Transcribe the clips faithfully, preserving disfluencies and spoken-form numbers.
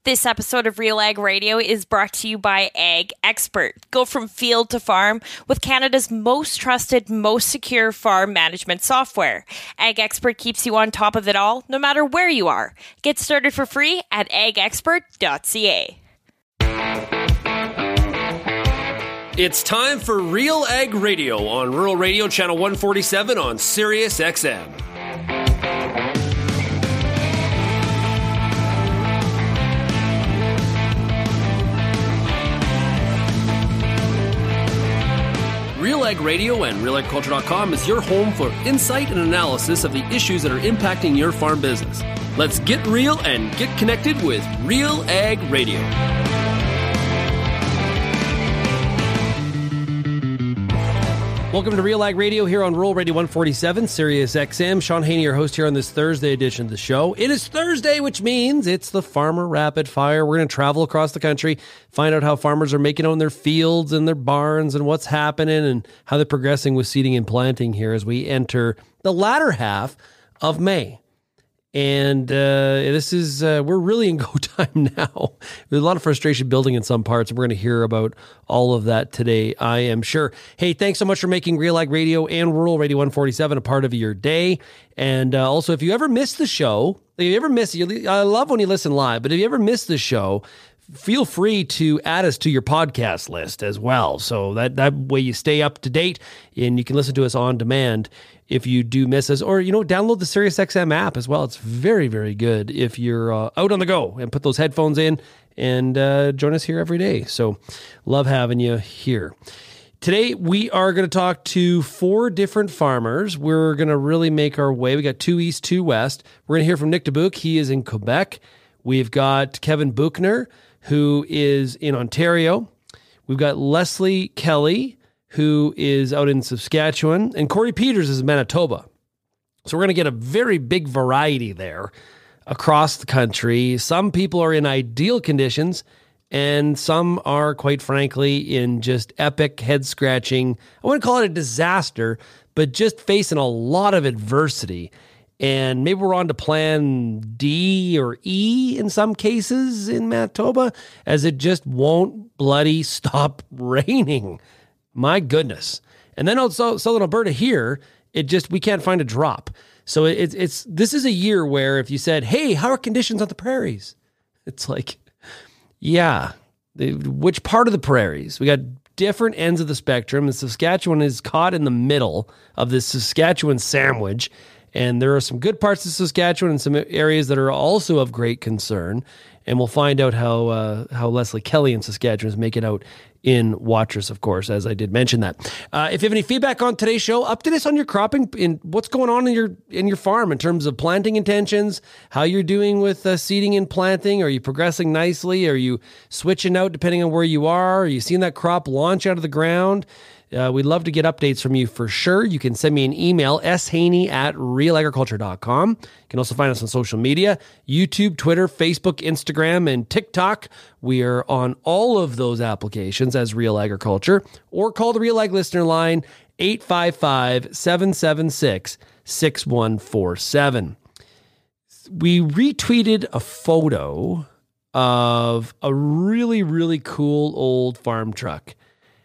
This episode of Real Ag Radio is brought to you by Ag Expert. Go from field to farm with Canada's most trusted, most secure farm management software. Ag Expert keeps you on top of it all, no matter where you are. Get started for free at ag expert dot c a. It's time for Real Ag Radio on Rural Radio Channel one forty-seven on Sirius X M. Real Ag Radio and real agriculture dot com is your home for insight and analysis of the issues that are impacting your farm business. Let's get real and get connected with Real Ag Radio. Welcome to Real Ag Radio here on Rural Radio one forty-seven, Sirius X M. Sean Haney, your host here on this Thursday edition of the show. It is Thursday, which means it's the Farmer Rapid Fire. We're going to travel across the country, find out how farmers are making on their fields and their barns and what's happening and how they're progressing with seeding and planting here as we enter the latter half of May. And uh, this is, uh, we're really in go time now. There's a lot of frustration building in some parts, and we're going to hear about all of that today, I am sure. Hey, thanks so much for making Real Ag Radio and Rural Radio one forty-seven a part of your day. And uh, also, if you ever miss the show, if you ever miss, you, I love when you listen live, but if you ever miss the show, feel free to add us to your podcast list as well. So that, that way you stay up to date and you can listen to us on demand if you do miss us, or, you know, download the SiriusXM app as well. It's very, very good if you're uh, out on the go and put those headphones in and uh, join us here every day. So love having you here. Today, we are going to talk to four different farmers. We're going to really make our way. We got two east, two west. We're going to hear from Nick Dubuc. He is in Quebec. We've got Kevin Buchner, who is in Ontario. We've got Leslie Kelly, who is out in Saskatchewan, and Corey Peters is in Manitoba. So we're going to get a very big variety there across the country. Some people are in ideal conditions, and some are, quite frankly, in just epic head-scratching, I wouldn't call it a disaster, but just facing a lot of adversity. And maybe we're on to plan D or E in some cases in Manitoba, as it just won't bloody stop raining. My goodness. And then also Southern Alberta here, it just, we can't find a drop. So it's, it's, this is a year where if you said, hey, how are conditions on the prairies? It's like, yeah, which part of the prairies? We got different ends of the spectrum. The Saskatchewan is caught in the middle of this Saskatchewan sandwich. And there are some good parts of Saskatchewan and some areas that are also of great concern. And we'll find out how uh, how Leslie Kelly in Saskatchewan is making out in Watrous, of course, as I did mention that. Uh, if you have any feedback on today's show, update us on your cropping, in what's going on in your in your farm in terms of planting intentions, how you're doing with uh, seeding and planting. Are you progressing nicely? Are you switching out depending on where you are? Are you seeing that crop launch out of the ground? Uh, we'd love to get updates from you for sure. You can send me an email, s haney at real agriculture dot com. You can also find us on social media, YouTube, Twitter, Facebook, Instagram, and TikTok. We are on all of those applications as Real Agriculture, or call the Real Ag listener line, eight five five, seven seven six, six one four seven. We retweeted a photo of a really, really cool old farm truck.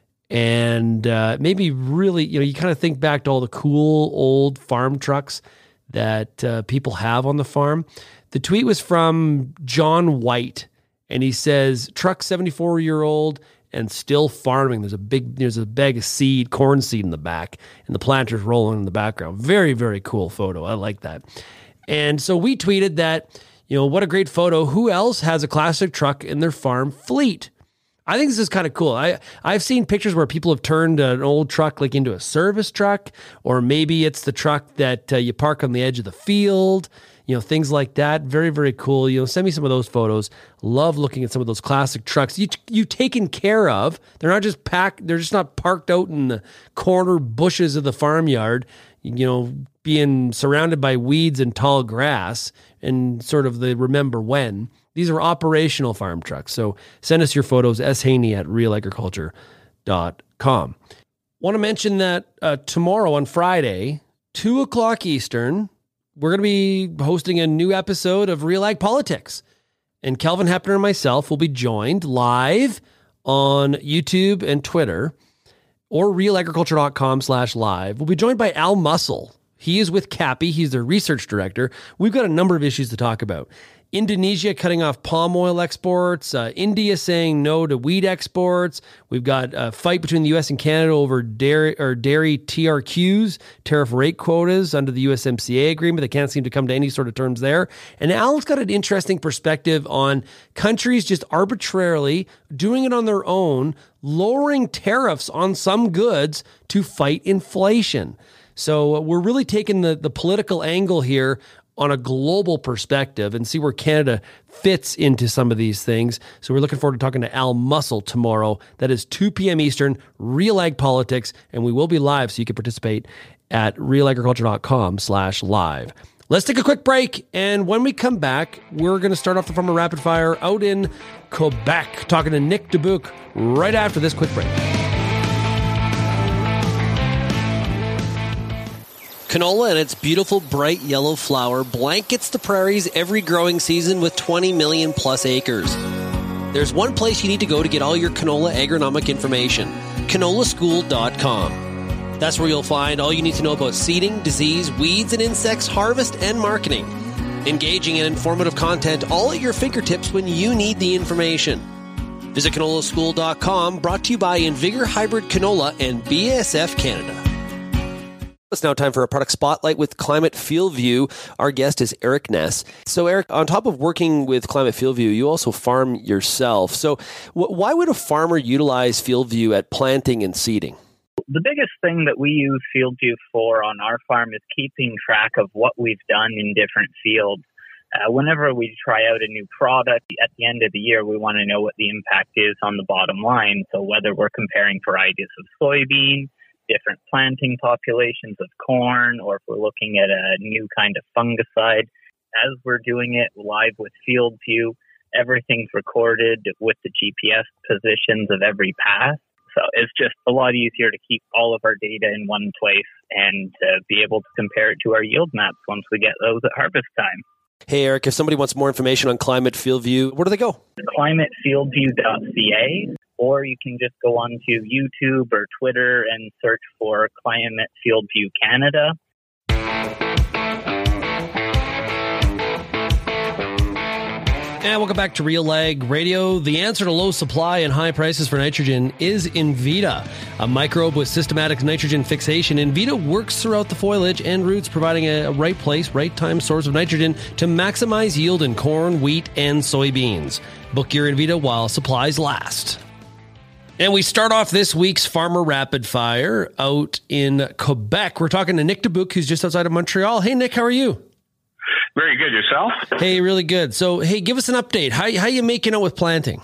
And uh, maybe really, you know, you kind of think back to all the cool old farm trucks that uh, people have on the farm. The tweet was from John White, and he says, truck seventy-four-year-old and still farming. There's a big, there's a bag of seed, corn seed in the back, and the planter's rolling in the background. Very, very cool photo. I like that. And so we tweeted that, you know, what a great photo. Who else has a classic truck in their farm fleet? I think this is kind of cool. I, I've seen pictures where people have turned an old truck like into a service truck, or maybe it's the truck that uh, you park on the edge of the field, you know, things like that. Very, very cool. You know, send me some of those photos. Love looking at some of those classic trucks you you taken care of. They're not just packed. They're just not parked out in the corner bushes of the farmyard, you know, being surrounded by weeds and tall grass and sort of the remember when. These are operational farm trucks. So send us your photos, s haney at real agriculture dot com. Want to mention that uh, tomorrow on Friday, two o'clock Eastern, we're going to be hosting a new episode of Real Ag Politics. and Kelvin Hepner and myself will be joined live on YouTube and Twitter, or realagriculture.com slash live. We'll be joined by Al Mussel. He is with CAPI. He's their research director. We've got a number of issues to talk about. Indonesia cutting off palm oil exports, uh, India saying no to wheat exports. We've got a fight between the U S and Canada over dairy or dairy T R Qs, tariff rate quotas under the U S M C A agreement. They can't seem to come to any sort of terms there. And Al's got an interesting perspective on countries just arbitrarily doing it on their own, lowering tariffs on some goods to fight inflation. So we're really taking the, the political angle here on a global perspective and see where Canada fits into some of these things. So we're looking forward to talking to Al Mussel tomorrow. That is two p.m. Eastern, Real Ag Politics, and we will be live so you can participate at realagriculture.com slash live. Let's take a quick break, and when we come back, we're going to start off the Farmer Rapid Fire out in Quebec, talking to Nick Dubuc right after this quick break. Canola and its beautiful bright yellow flower blankets the prairies every growing season with twenty million plus acres. There's one place you need to go to get all your canola agronomic information, canola school dot com. That's where you'll find all you need to know about seeding, disease, weeds, and insects, harvest, and marketing. Engaging and informative content all at your fingertips when you need the information. Visit canola school dot com, brought to you by Invigor Hybrid Canola and B A S F Canada. It's now time for a product spotlight with Climate FieldView. Our guest is Eric Ness. So Eric, on top of working with Climate FieldView, you also farm yourself. So wh- why would a farmer utilize FieldView at planting and seeding? The biggest thing that we use FieldView for on our farm is keeping track of what we've done in different fields. Uh, whenever we try out a new product, at the end of the year, we want to know what the impact is on the bottom line. So whether we're comparing varieties of soybean, different planting populations of corn, or if we're looking at a new kind of fungicide. As we're doing it live with FieldView, everything's recorded with the G P S positions of every pass. So it's just a lot easier to keep all of our data in one place and to be able to compare it to our yield maps once we get those at harvest time. Hey, Eric, if somebody wants more information on Climate FieldView, where do they go? climate fieldview dot c a. Or you can just go on to YouTube or Twitter and search for Climate FieldView Canada. And welcome back to Real Ag Radio. The answer to low supply and high prices for nitrogen is Invita, a microbe with systematic nitrogen fixation. Invita works throughout the foliage and roots, providing a right place, right time source of nitrogen to maximize yield in corn, wheat, and soybeans. Book your Invita while supplies last. And we start off this week's Farmer Rapid Fire out in Quebec. We're talking to Nick Dubuc, who's just outside of Montreal. Hey, Nick, how are you? Very good. Yourself? Hey, really good. So, hey, give us an update. How how you making out with planting?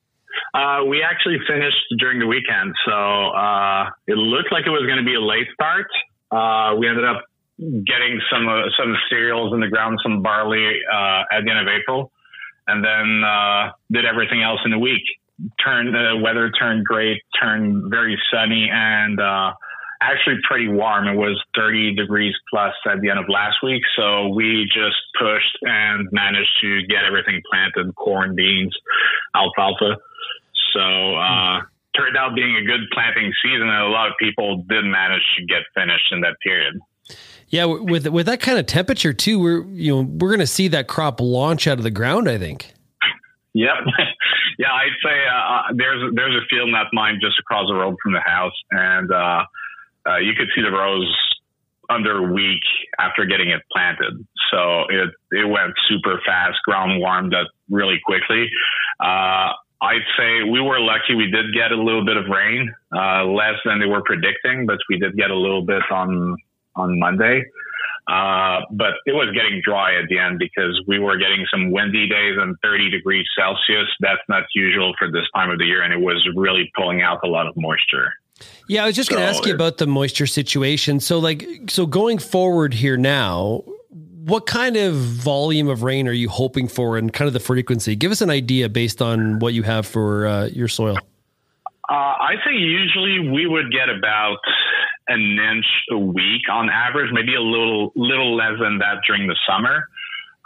Uh, we actually finished during the weekend, so uh, it looked like it was going to be a late start. Uh, we ended up getting some uh, some cereals in the ground, some barley uh, at the end of April, and then uh, did everything else in a week. Turned the weather turned great, turned very sunny, and uh, actually pretty warm. It was thirty degrees plus at the end of last week, so we just pushed and managed to get everything planted: corn, beans, alfalfa. So uh, turned out being a good planting season, and a lot of people did manage to get finished in that period. Yeah, with with that kind of temperature too, we're you know we're going to see that crop launch out of the ground, I think. Yep. Yeah, I'd say uh, there's there's a field not mine just across the road from the house, and uh, uh, you could see the rows under a week after getting it planted. So it it went super fast. Ground warmed up really quickly. Uh, I'd say we were lucky. We did get a little bit of rain, uh, less than they were predicting, but we did get a little bit on on Monday. Uh, but it was getting dry at the end because we were getting some windy days and thirty degrees Celsius. That's not usual for this time of the year, and it was really pulling out a lot of moisture. Yeah, I was just so going to ask you about the moisture situation. So, like, so going forward here now, what kind of volume of rain are you hoping for, and kind of the frequency? Give us an idea based on what you have for uh, your soil. Uh, I think usually we would get about an inch a week on average, maybe a little little less than that during the summer.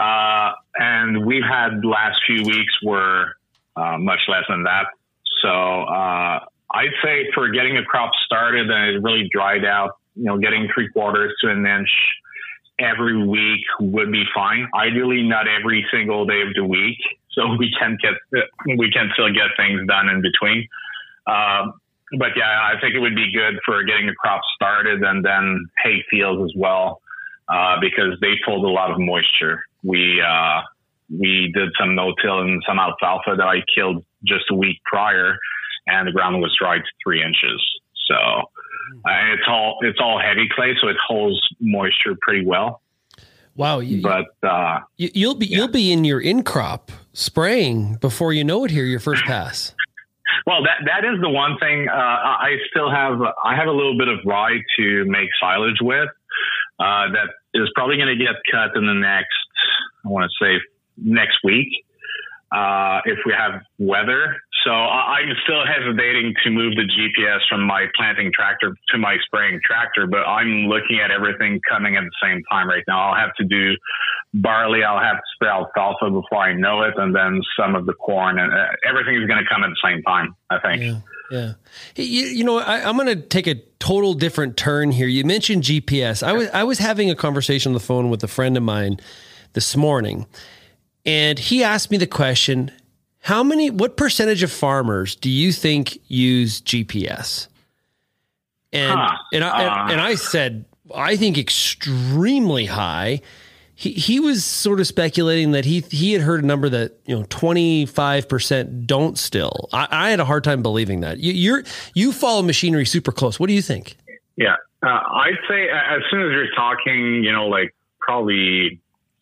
Uh, and we've had the last few weeks were uh, much less than that. So uh, I'd say for getting a crop started and it really dried out, you know, getting three quarters to an inch every week would be fine. Ideally, not every single day of the week, so we can get we can still get things done in between. Um, but yeah, I think it would be good for getting the crop started, and then hay fields as well, uh, because they pulled a lot of moisture. We uh, we did some no-till and some alfalfa that I killed just a week prior, and the ground was dry to three inches. So uh, it's all it's all heavy clay, so it holds moisture pretty well. Wow! You, but uh, you, you'll be yeah. you'll be in your in crop spraying before you know it here. Your first pass. Well, that that is the one thing. Uh, I still have I have a little bit of rye to make silage with. Uh, that is probably going to get cut in the next, I want to say next week, uh, if we have weather. So I'm still hesitating to move the G P S from my planting tractor to my spraying tractor, but I'm looking at everything coming at the same time right now. I'll have to do barley. I'll have to spray alfalfa before I know it. And then some of the corn, and uh, everything is going to come at the same time, I think. Yeah. Yeah. Hey, you, you know, I, I'm going to take a total different turn here. You mentioned G P S. I was, I was having a conversation on the phone with a friend of mine this morning, and he asked me the question, how many, what percentage of farmers do you think use G P S? And, huh. and, I, uh. and, and I said, I think extremely high. He he was sort of speculating that he he had heard a number that, you know, twenty-five percent don't still. I, I had a hard time believing that. You you're you follow machinery super close. What do you think? Yeah, uh, I'd say as soon as you're talking, you know, like probably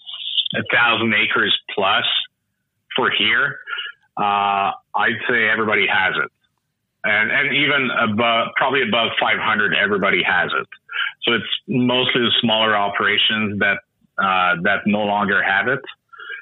a thousand acres plus for here, uh, I'd say everybody has it, and and even above, probably above five hundred, everybody has it. So it's mostly the smaller operations that. Uh, that no longer have it,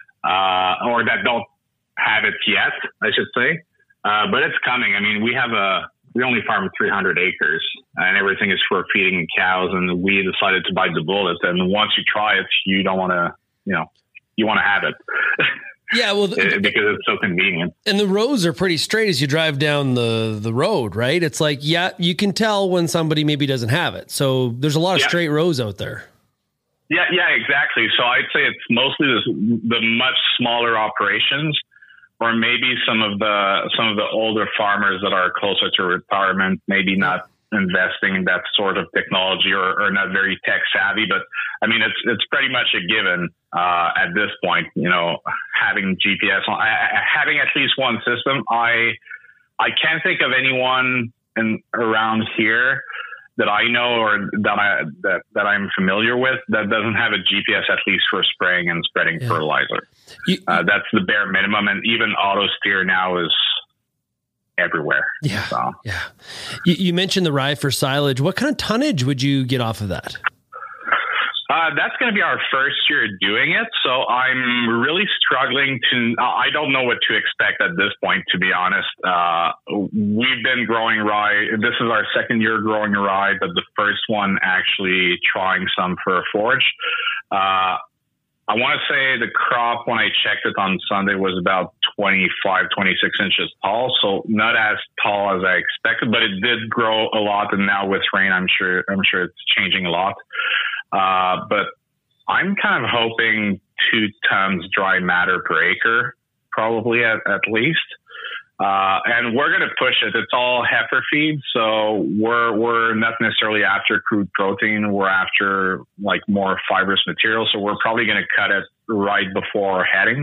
uh, or that don't have it yet, I should say. Uh, but it's coming. I mean, we have a, we only farm three hundred acres and everything is for feeding cows. And we decided to buy the bullets. And once you try it, you don't want to, you know, you want to have it. Yeah, well, because it's so convenient. And the roads are pretty straight as you drive down the, the road, right? It's like, yeah, you can tell when somebody maybe doesn't have it. So there's a lot of yeah. straight rows out there. Yeah, yeah, exactly. So I'd say it's mostly this, the much smaller operations, or maybe some of the some of the older farmers that are closer to retirement, maybe not investing in that sort of technology or, or not very tech savvy. But I mean, it's it's pretty much a given uh, at this point. You know, having G P S, having at least one system. I I can't think of anyone in around here that I know or that I that, that I'm familiar with that doesn't have a G P S, at least for spraying and spreading yeah. fertilizer. You, uh, that's the bare minimum, and even auto steer now is everywhere. Yeah, so. yeah. You, you mentioned the rye for silage. What kind of tonnage would you get off of that? Uh, that's going to be our first year doing it. So I'm really struggling to, uh, I don't know what to expect at this point, to be honest. Uh, we've been growing rye. This is our second year growing rye, but the first one actually trying some for a forage. Uh, I want to say the crop, when I checked it on Sunday, was about twenty-five, twenty-six inches tall. So not as tall as I expected, but it did grow a lot. And now with rain, I'm sure, I'm sure it's changing a lot. Uh, but I'm kind of hoping two tons dry matter per acre, probably at, at least. Uh, and we're going to push it. It's all heifer feed. So we're, we're not necessarily after crude protein. We're after like more fibrous material. So we're probably going to cut it right before heading.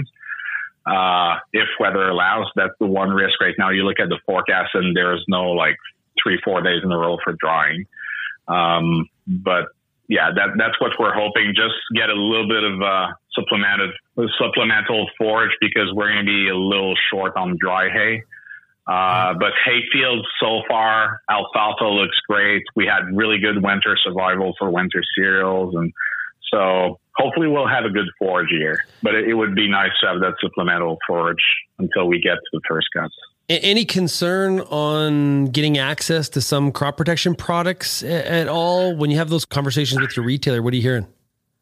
Uh, if weather allows. That's the one risk right now. You look at the forecast and there's no like three, four days in a row for drying. Um, but yeah, that, that's what we're hoping. Just get a little bit of uh, supplemented, supplemental forage because we're going to be a little short on dry hay. Uh, but hay fields so far, alfalfa looks great. We had really good winter survival for winter cereals. And so hopefully we'll have a good forage year. But it, it would be nice to have that supplemental forage until we get to the first cuts. Any concern on getting access to some crop protection products at all? When you have those conversations with your retailer, what are you hearing?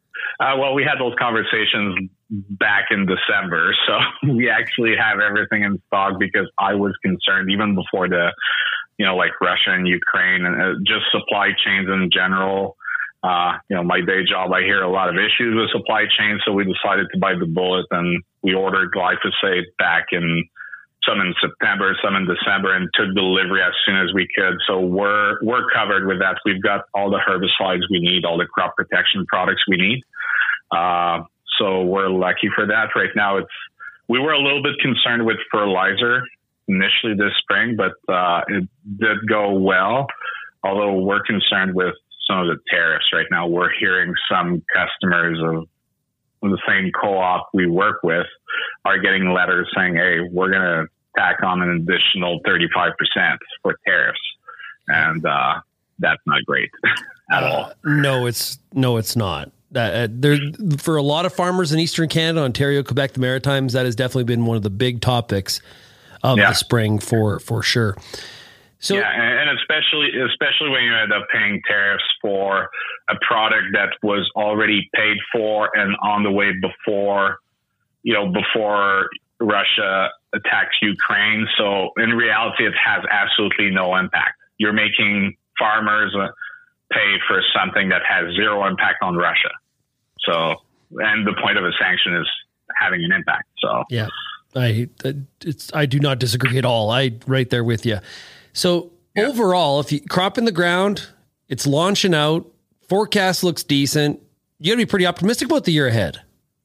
Uh, well, we had those conversations back in December, so we actually have everything in stock because I was concerned even before the, you know, like Russia and Ukraine and uh, just supply chains in general. Uh, you know, my day job, I hear a lot of issues with supply chains, so we decided to bite the bullet and we ordered glyphosate back in some in September, some in December, and took delivery as soon as we could. So we're we're covered with that. We've got all the herbicides we need, all the crop protection products we need. Uh, so we're lucky for that. Right now, it's we were a little bit concerned with fertilizer initially this spring, but uh, it did go well. Although we're concerned with some of the tariffs right now. We're hearing some customers of the same co-op we work with are getting letters saying, hey, we're going to tack on an additional thirty-five percent for tariffs. And uh, that's not great at all. Uh, no, it's no, it's not. Uh, there, for a lot of farmers in Eastern Canada, Ontario, Quebec, the Maritimes, that has definitely been one of the big topics of yeah. the spring for, for sure. So, yeah, and especially especially when you end up paying tariffs for a product that was already paid for and on the way before, you know, before Russia attacks Ukraine. So in reality, it has absolutely no impact. You're making farmers pay for something that has zero impact on Russia. So, and the point of a sanction is having an impact. So, yeah, I it's I do not disagree at all. I right there with you. So yeah. overall, if you crop in the ground, it's launching out, forecast looks decent. You got to be pretty optimistic about the year ahead.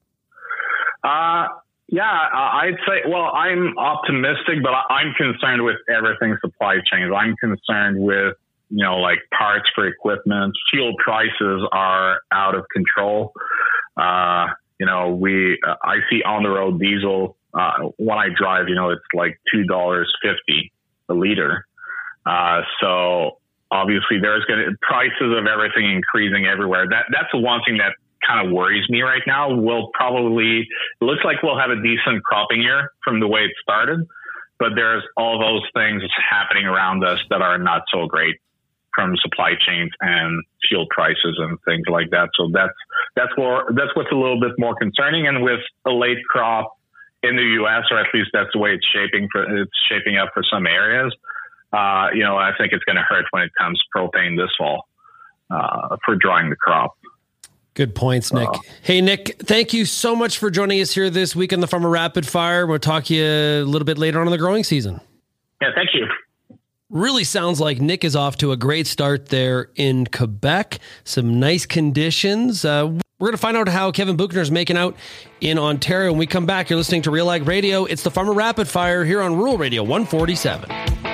Uh, yeah, I'd say, well, I'm optimistic, but I'm concerned with everything supply chains. I'm concerned with, you know, like parts for equipment. Fuel prices are out of control. Uh, you know, we, uh, I see on the road diesel, uh, when I drive, you know, it's like two dollars fifty a liter. Uh, so obviously there's going to prices of everything increasing everywhere. That that's the one thing that kind of worries me right now. We'll probably, it looks like we'll have a decent cropping year from the way it started, but there's all those things happening around us that are not so great from supply chains and fuel prices and things like that. So that's, that's more, that's what's a little bit more concerning. And with a late crop in the U S, or at least that's the way it's shaping for, it's shaping up for some areas. Uh, you know, I think it's going to hurt when it comes to propane this fall, uh, for drying the crop. Good points, Nick. Uh, hey, Nick, thank you so much for joining us here this week on the Farmer Rapid Fire. We'll talk to you a little bit later on in the growing season. Yeah, thank you. Really sounds like Nick is off to a great start there in Quebec. Some nice conditions. Uh, we're going to find out how Kevin Buchner is making out in Ontario. When we come back, you're listening to Real Ag Radio. It's the Farmer Rapid Fire here on Rural Radio one forty-seven.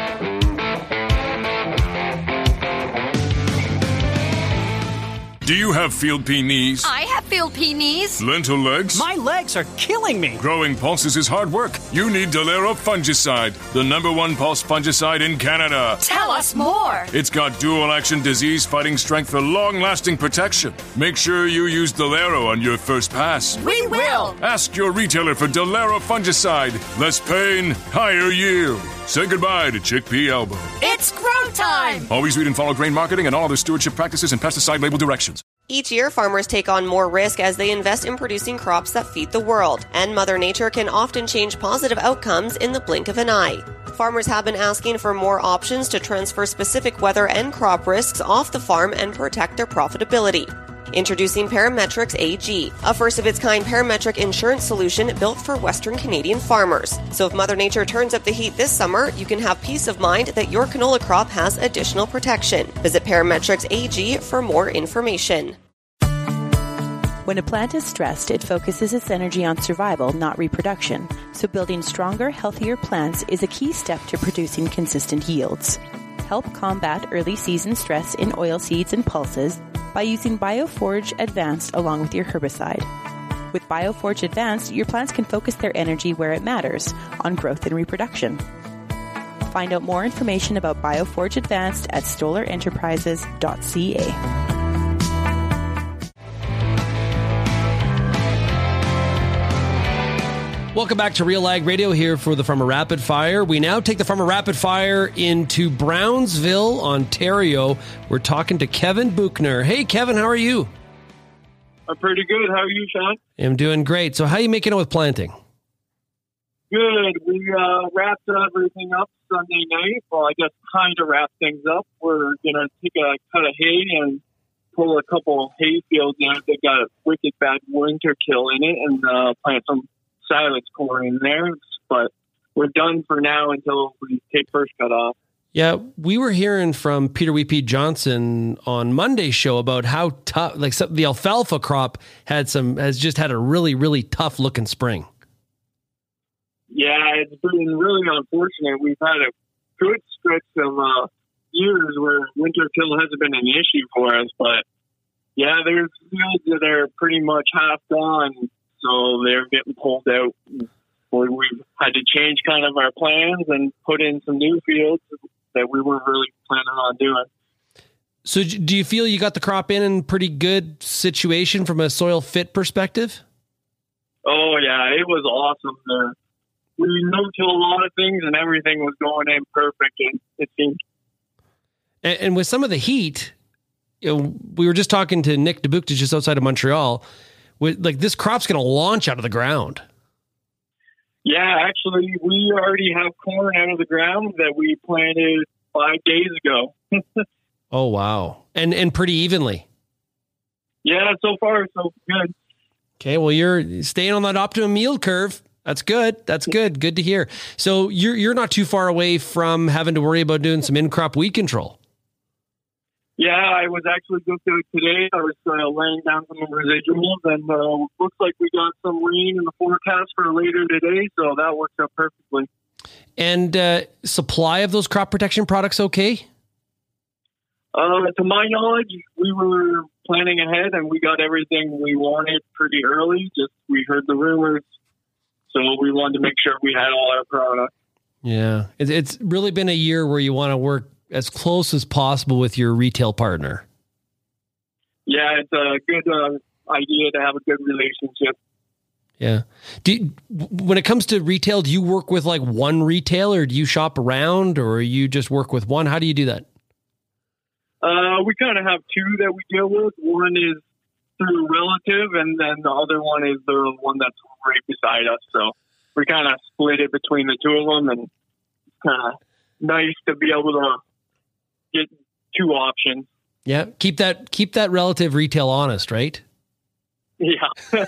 Do you have field pea knees? I have field pea knees. Lentil legs? My legs are killing me. Growing pulses is hard work. You need Delero fungicide, the number one pulse fungicide in Canada. Tell us more. It's got dual action disease fighting strength for long-lasting protection. Make sure you use Delero on your first pass. We will. Ask your retailer for Delero fungicide. Less pain, higher yield. Say goodbye to chickpea elbow. It's grow time. Always read and follow grain marketing and all other stewardship practices and pesticide label directions. Each year, farmers take on more risk as they invest in producing crops that feed the world, and Mother Nature can often change positive outcomes in the blink of an eye. Farmers have been asking for more options to transfer specific weather and crop risks off the farm and protect their profitability. Introducing Parametrics A G, a first-of-its-kind parametric insurance solution built for Western Canadian farmers. So if Mother Nature turns up the heat this summer, you can have peace of mind that your canola crop has additional protection. Visit Parametrics A G for more information. When a plant is stressed, it focuses its energy on survival, not reproduction. So building stronger, healthier plants is a key step to producing consistent yields. Help combat early season stress in oilseeds and pulses by using BioForage Advanced along with your herbicide. With BioForage Advanced, your plants can focus their energy where it matters, on growth and reproduction. Find out more information about BioForage Advanced at stoller enterprises dot c a. Welcome back to Real Ag Radio here for the Farmer Rapid Fire. We now take the Farmer Rapid Fire into Brownsville, Ontario. We're talking to Kevin Buchner. Hey, Kevin, how are you? I'm pretty good. How are you, Sean? I'm doing great. So how are you making it with planting? Good. We uh, wrapped everything up Sunday night. Well, I guess kind of wrapped things up. We're going to take a cut of hay and pull a couple hay fields in. They got a wicked bad winter kill in it and uh, plant some silage corn in there. But we're done for now until we take first cut off. Yeah, we were hearing from Peter Weepe Johnson on Monday's show about how tough, like some, the alfalfa crop had some, has just had a really, really tough looking spring. Yeah, it's been really unfortunate. We've had a good stretch of uh, years where winter kill hasn't been an issue for us, but yeah, there's fields that are pretty much half gone, so they're getting pulled out. We've had to change kind of our plans and put in some new fields that we weren't really planning on doing. So do you feel you got the crop in in pretty good situation from a soil fit perspective? Oh, yeah, it was awesome there. We no-till a lot of things, and everything was going in perfect, and it seemed. And, and with some of the heat, you know, we were just talking to Nick Dubuc just outside of Montreal. With, like, this crop's going to launch out of the ground. Yeah, actually, we already have corn out of the ground that we planted five days ago. Oh, wow. And and pretty evenly. Yeah, so far, so good. Okay, well, you're staying on that optimum yield curve. That's good. That's good. Good to hear. So you're you're not too far away from having to worry about doing some in-crop weed control. Yeah, I was actually just doing it today. I was uh, laying down some residuals, and uh, looks like we got some rain in the forecast for later today, so that works out perfectly. And uh, supply of those crop protection products okay? Uh, to my knowledge, we were planning ahead, and we got everything we wanted pretty early. Just we heard the rumors, so we wanted to make sure we had all our products. Yeah, it's really been a year where you want to work as close as possible with your retail partner. Yeah, it's a good uh, idea to have a good relationship. Yeah. Do you, when it comes to retail, do you work with like one retailer? Do you shop around, or you just work with one? How do you do that? Uh, we kind of have two that we deal with. One is through a relative, and then the other one is the one that's right beside us. So we kind of split it between the two of them, and it's kind of nice to be able to get two options. Yeah. Keep that, keep that relative retail honest, right? Yeah.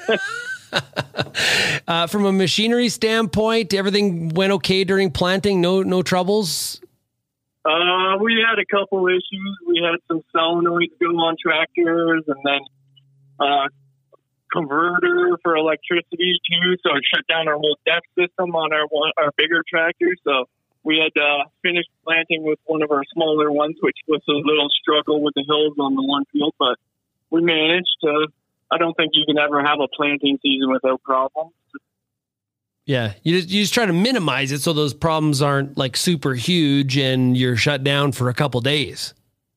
uh, from a machinery standpoint, everything went okay during planting. No, no troubles. Uh, we had a couple issues. We had some solenoids go on tractors, and then uh, converter for electricity too. So it shut down our whole depth system on our one, our bigger tractors. So we had to finish planting with one of our smaller ones, which was a little struggle with the hills on the one field, but we managed to. I don't think you can ever have a planting season without problems. Yeah, you just, you just try to minimize it so those problems aren't like super huge and you're shut down for a couple days.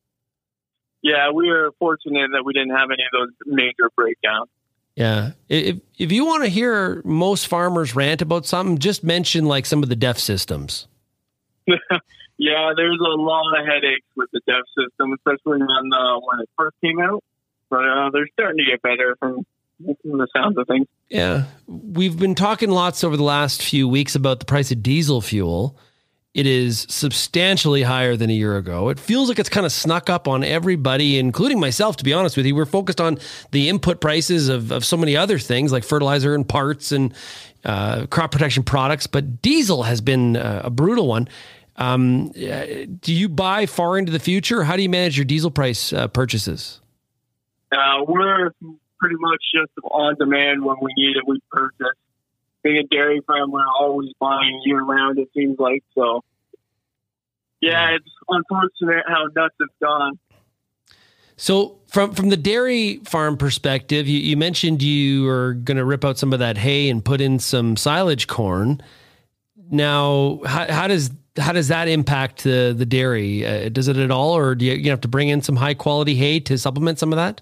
Yeah, we were fortunate that we didn't have any of those major breakdowns. Yeah. If if you want to hear most farmers rant about something, just mention like some of the D E F systems. Yeah, there's a lot of headaches with the D E F system, especially when, uh, when it first came out. But uh, they're starting to get better from, from the sounds of things. Yeah. We've been talking lots over the last few weeks about the price of diesel fuel. It is substantially higher than a year ago. It feels like it's kind of snuck up on everybody, including myself, to be honest with you. We're focused on the input prices of, of so many other things like fertilizer and parts and uh, crop protection products, but diesel has been uh, a brutal one. Um, do you buy far into the future? How do you manage your diesel price uh, purchases? Uh, we're pretty much just on demand. When we need it, we purchase. Being a dairy farm, we're always buying year round, it seems like. So, yeah, it's unfortunate how nuts it's gone. So from, from the dairy farm perspective, you, you mentioned you are going to rip out some of that hay and put in some silage corn. Now, how, how does how does that impact the, the dairy? Uh, does it at all, or do you, you have to bring in some high quality hay to supplement some of that?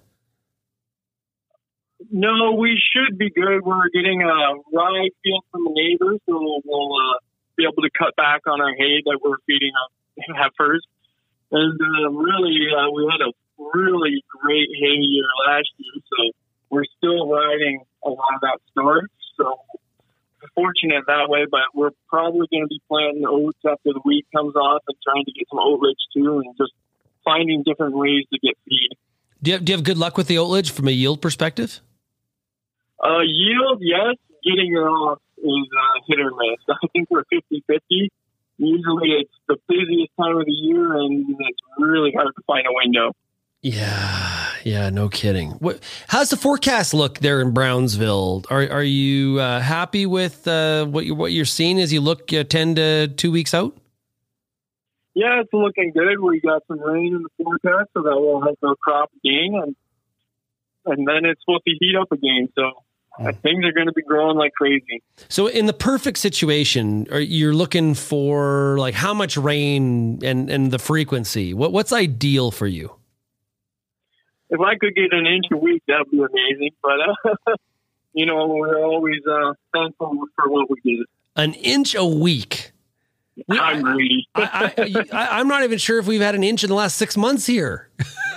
No, we should be good. We're getting a rye field from the neighbors, so we'll, we'll uh, be able to cut back on our hay that we're feeding our heifers. And uh, really, uh, we had a really great hay year last year, so we're still riding a lot of that starch. So we're fortunate that way, but we're probably going to be planting oats after the wheat comes off and trying to get some oatlage too, and just finding different ways to get feed. Do you have, do you have good luck with the oatlage from a yield perspective? Uh, yield, yes. Getting it off is uh, hit or miss. I think we're fifty-fifty. Usually it's the busiest time of the year, and it's really hard to find a window. Yeah, yeah, no kidding. What? How's the forecast look there in Brownsville? Are are you uh, happy with uh, what you what you're seeing as you look uh, ten to two weeks out? Yeah, it's looking good. We got some rain in the forecast, so that will help our crop again, and and then it's supposed to heat up again. So uh, things are going to be growing like crazy. So, in the perfect situation, are you're looking for like how much rain and and the frequency? What what's ideal for you? If I could get an inch a week, that would be amazing. But, uh, you know, we're always uh, thankful for what we get. An inch a week? We, I'm greedy. I, I, I, I'm not even sure if we've had an inch in the last six months here.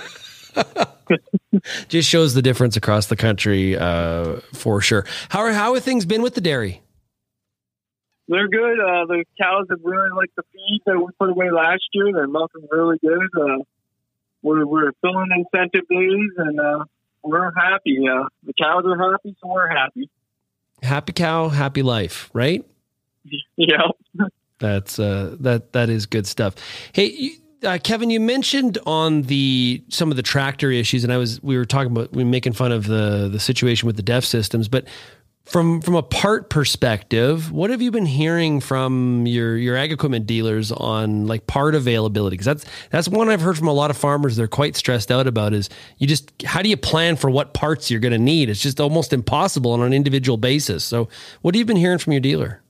Just shows the difference across the country, uh, for sure. How are, how have things been with the dairy? They're good. Uh, the cows have really liked the feed that we put away last year. They're milking really good. Uh, We're, we're filling incentive days, and uh, we're happy. Uh, the cows are happy, so we're happy. Happy cow, happy life, right? Yeah. That's uh, that that is good stuff. Hey, uh, Kevin, you mentioned on the some of the tractor issues, and I was we were talking about we were making fun of the the situation with the D E F systems, but From from a part perspective, what have you been hearing from your, your ag equipment dealers on like part availability? Because that's that's one I've heard from a lot of farmers they're quite stressed out about is you just how do you plan for what parts you're going to need? It's just almost impossible on an individual basis. So what have you been hearing from your dealer?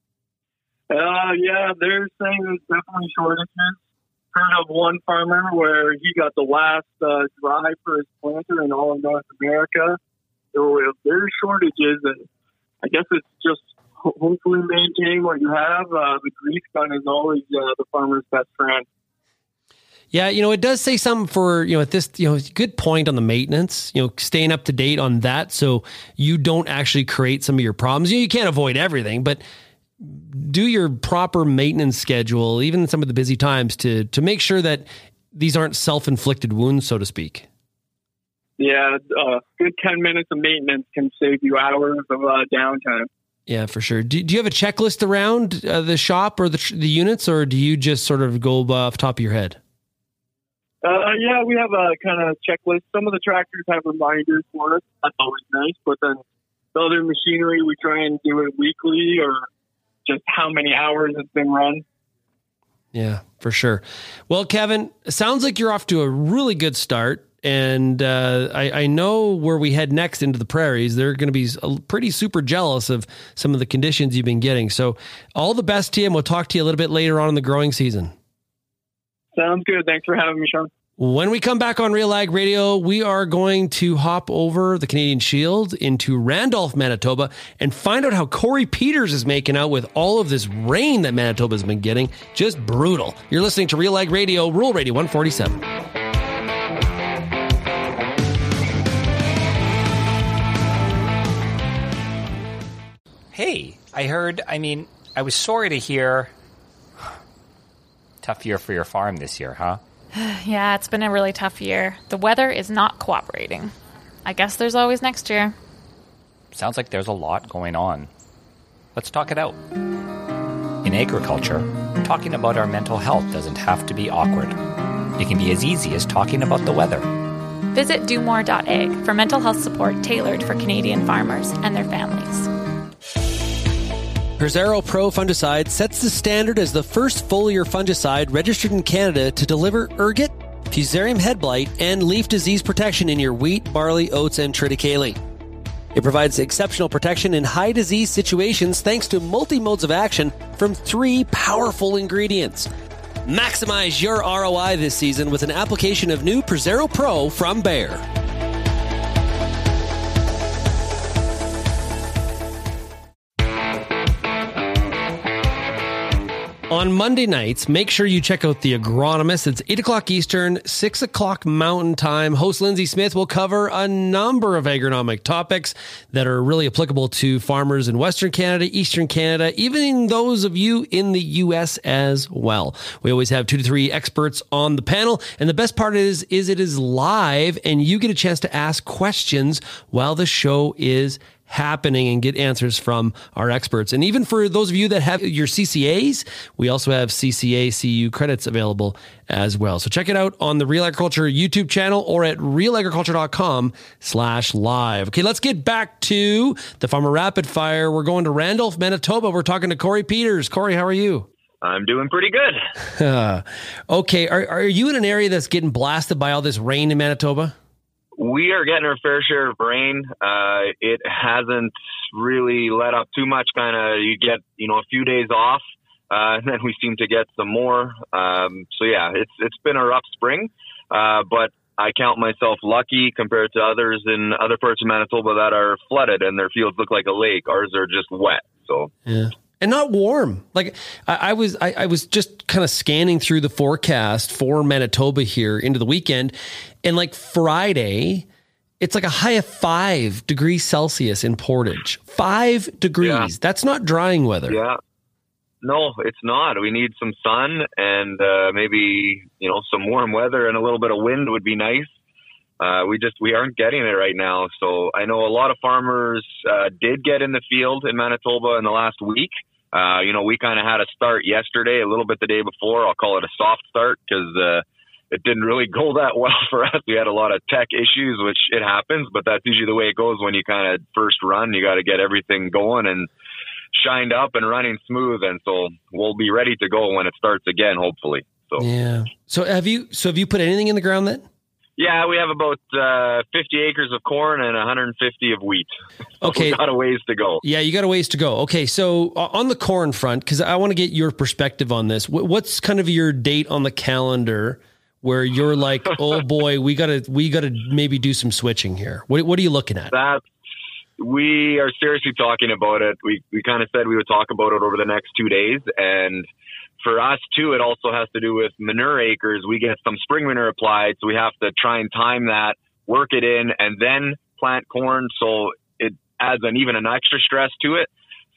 Uh, yeah, they're saying there's definitely shortages. Heard of one farmer where he got the last uh, drive for his planter in all of North America. So there's shortages, and I guess it's just hopefully maintaining what you have. Uh, the grease gun is always uh, the farmer's best friend. Yeah, you know, it does say something for, you know, at this, you know, good point on the maintenance, you know, staying up to date on that so you don't actually create some of your problems. You know, you can't avoid everything, but do your proper maintenance schedule, even in some of the busy times, to to make sure that these aren't self-inflicted wounds, so to speak. Yeah, uh, good ten minutes of maintenance can save you hours of uh, downtime. Yeah, for sure. Do, do you have a checklist around uh, the shop or the the units, or do you just sort of go off the top of your head? Uh, yeah, we have a kind of checklist. Some of the tractors have reminders for us. That's always nice. But then the other machinery, we try and do it weekly or just how many hours it's been run. Yeah, for sure. Well, Kevin, it sounds like you're off to a really good start. And uh, I, I know where we head next into the prairies, they're going to be pretty super jealous of some of the conditions you've been getting. So all the best to you, and we'll talk to you a little bit later on in the growing season. Sounds good. Thanks for having me, Sean. When we come back on Real Ag Radio, we are going to hop over the Canadian Shield into Randolph, Manitoba, and find out how Corey Peters is making out with all of this rain that Manitoba's been getting. Just brutal. You're listening to Real Ag Radio, Rural Radio one forty-seven. Hey, I heard, I mean, I was sorry to hear. Tough year for your farm this year, huh? Yeah, it's been a really tough year. The weather is not cooperating. I guess there's always next year. Sounds like there's a lot going on. Let's talk it out. In agriculture, talking about our mental health doesn't have to be awkward. It can be as easy as talking about the weather. Visit do more dot a g for mental health support tailored for Canadian farmers and their families. Perzero Pro fungicide sets the standard as the first foliar fungicide registered in Canada to deliver ergot, fusarium head blight, and leaf disease protection in your wheat, barley, oats, and triticale. It provides exceptional protection in high disease situations thanks to multi-modes of action from three powerful ingredients. Maximize your R O I this season with an application of new Perzero Pro from Bayer. On Monday nights, make sure you check out The Agronomist. It's eight o'clock Eastern, six o'clock Mountain Time. Host Lindsay Smith will cover a number of agronomic topics that are really applicable to farmers in Western Canada, Eastern Canada, even those of you in the U S as well. We always have two to three experts on the panel. And the best part is, is it is live and you get a chance to ask questions while the show is happening and get answers from our experts. And even for those of you that have your C C As, we also have C C A C U credits available as well. So check it out on the Real Agriculture YouTube channel or at realagriculture.com slash live. Okay, let's get back to the Farmer Rapid Fire. We're going to Randolph, Manitoba. We're talking to Corey Peters. Corey, how are you? I'm doing pretty good. Uh, okay, are, are you in an area that's getting blasted by all this rain in Manitoba? We are getting our fair share of rain. Uh, it hasn't really let up too much. Kind of, you get, you know, a few days off, uh, and then we seem to get some more. Um, so yeah, it's it's been a rough spring, uh, but I count myself lucky compared to others in other parts of Manitoba that are flooded and their fields look like a lake. Ours are just wet. So yeah. And not warm. Like I, I was, I, I was just kind of scanning through the forecast for Manitoba here into the weekend, and like Friday, it's like a high of five degrees Celsius in Portage. Five degrees. Yeah. That's not drying weather. Yeah. No, it's not. We need some sun and uh, maybe you know some warm weather and a little bit of wind would be nice. Uh, we just, we aren't getting it right now. So I know a lot of farmers uh, did get in the field in Manitoba in the last week. Uh, you know, we kind of had a start yesterday, a little bit the day before. I'll call it a soft start because uh, it didn't really go that well for us. We had a lot of tech issues, which it happens, but that's usually the way it goes when you kind of first run. You got to get everything going and shined up and running smooth. And so we'll be ready to go when it starts again, hopefully. So yeah. So have you, so have you put anything in the ground then? Yeah, we have about uh, fifty acres of corn and one hundred fifty of wheat. So okay. We've got a ways to go. Yeah, you got a ways to go. Okay, so on the corn front, because I want to get your perspective on this, what's kind of your date on the calendar where you're like, oh boy, we got to we got to maybe do some switching here? What, what are you looking at? That, we are seriously talking about it. We, we kind of said we would talk about it over the next two days, and for us, too, it also has to do with manure acres. We get some spring manure applied, so we have to try and time that, work it in, and then plant corn. So it adds an even an extra stress to it.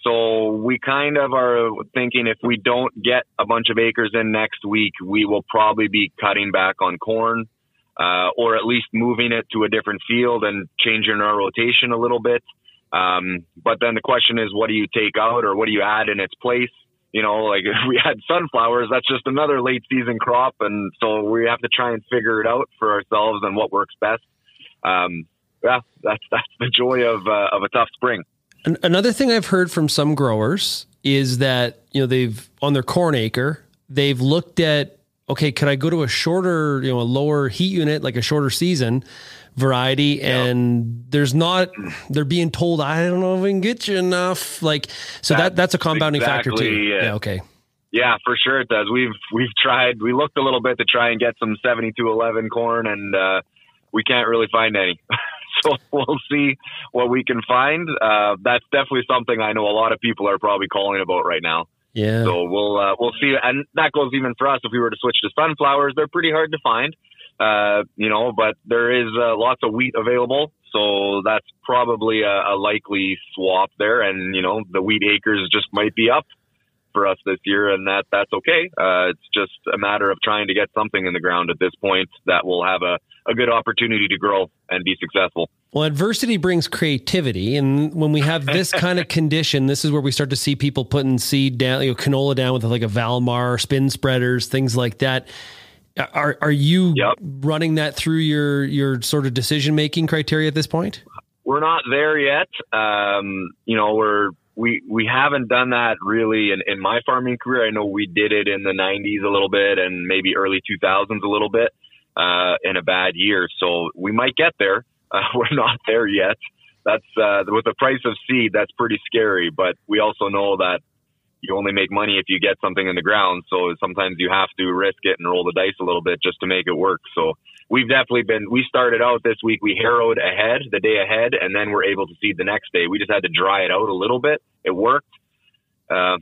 So we kind of are thinking if we don't get a bunch of acres in next week, we will probably be cutting back on corn uh, or at least moving it to a different field and changing our rotation a little bit. Um, but then the question is, what do you take out or what do you add in its place? You know, like if we had sunflowers, that's just another late season crop. And so we have to try and figure it out for ourselves and what works best. Um, yeah, that's, that's the joy of, uh, of a tough spring. Another thing I've heard from some growers is that, you know, they've on their corn acre, they've looked at, okay, could I go to a shorter, you know, a lower heat unit, like a shorter season variety, yeah. and there's not, they're being told, I don't know if we can get you enough. Like, so that's, that that's a compounding exactly, factor too. Yeah. yeah. Okay. Yeah, for sure it does. We've, we've tried, we looked a little bit to try and get some seventy-two eleven corn and, uh, we can't really find any. So we'll see what we can find. Uh, that's definitely something I know a lot of people are probably calling about right now. Yeah. So we'll, uh, we'll see. And that goes even for us. If we were to switch to sunflowers, they're pretty hard to find. Uh, you know, but there is uh, lots of wheat available. So that's probably a, a likely swap there. And, you know, the wheat acres just might be up for us this year, and that that's okay. Uh, it's just a matter of trying to get something in the ground at this point that will have a, a good opportunity to grow and be successful. Well, adversity brings creativity. And when we have this kind of condition, this is where we start to see people putting seed down, you know, canola down with like a Valmar, spin spreaders, things like that. Are are you yep. running that through your, your sort of decision-making criteria at this point? We're not there yet. Um, you know, we're, we, we haven't done that really in, in my farming career. I know we did it in the nineties a little bit and maybe early two thousands a little bit, uh, in a bad year. So we might get there. Uh, we're not there yet. That's, uh, with the price of seed, that's pretty scary, but we also know that you only make money if you get something in the ground. So sometimes you have to risk it and roll the dice a little bit just to make it work. So we've definitely been, we started out this week, we harrowed ahead, the day ahead, and then we're able to seed the next day. We just had to dry it out a little bit. It worked. Uh,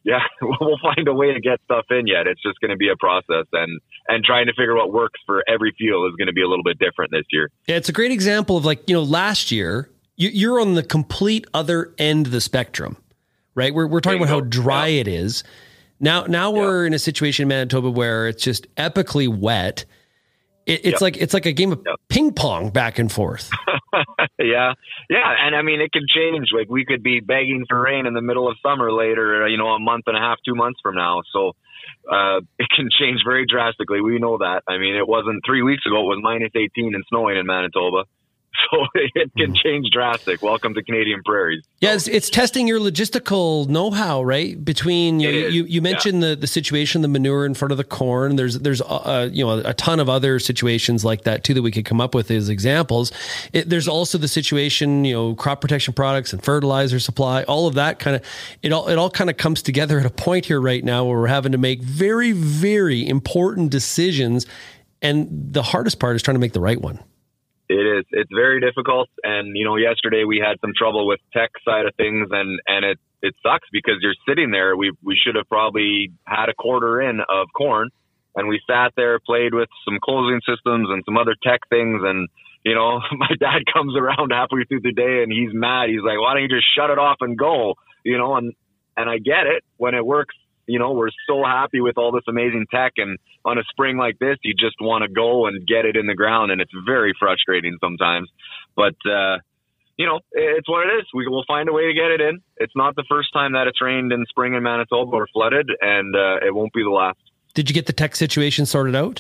yeah, we'll find a way to get stuff in yet. It's just going to be a process, and, and trying to figure out what works for every field is going to be a little bit different this year. Yeah, it's a great example of like, you know, last year you, you're on the complete other end of the spectrum, right? We're, we're talking about how dry yeah. it is. Now, now we're yeah. in a situation in Manitoba where it's just epically wet. It, it's yep. like, it's like a game of yep. ping pong back and forth. yeah. Yeah. And I mean, it could change. Like we could be begging for rain in the middle of summer later, you know, a month and a half, two months from now. So uh, it can change very drastically. We know that. I mean, it wasn't three weeks ago. It was minus eighteen and snowing in Manitoba. So it can change drastic. Welcome to Canadian prairies. Yeah, it's, it's testing your logistical know-how, right? Between you, you, you mentioned yeah. the, the situation, the manure in front of the corn. There's there's uh, you know a ton of other situations like that too that we could come up with as examples. It, there's also the situation, you know, crop protection products and fertilizer supply. All of that kind of it all it all kind of comes together at a point here right now where we're having to make very very important decisions, and the hardest part is trying to make the right one. It is. It's very difficult. And, you know, yesterday we had some trouble with tech side of things, and, and it, it sucks because you're sitting there. We, we should have probably had a quarter in of corn, and we sat there, played with some closing systems and some other tech things. And, you know, my dad comes around halfway through the day and he's mad. He's like, why don't you just shut it off and go? You know, and, and I get it when it works. You know, we're so happy with all this amazing tech, and on a spring like this, you just want to go and get it in the ground, and it's very frustrating sometimes. But, uh, you know, it's what it is. We will find a way to get it in. It's not the first time that it's rained in spring in Manitoba or flooded, and uh, it won't be the last. Did you get the tech situation sorted out?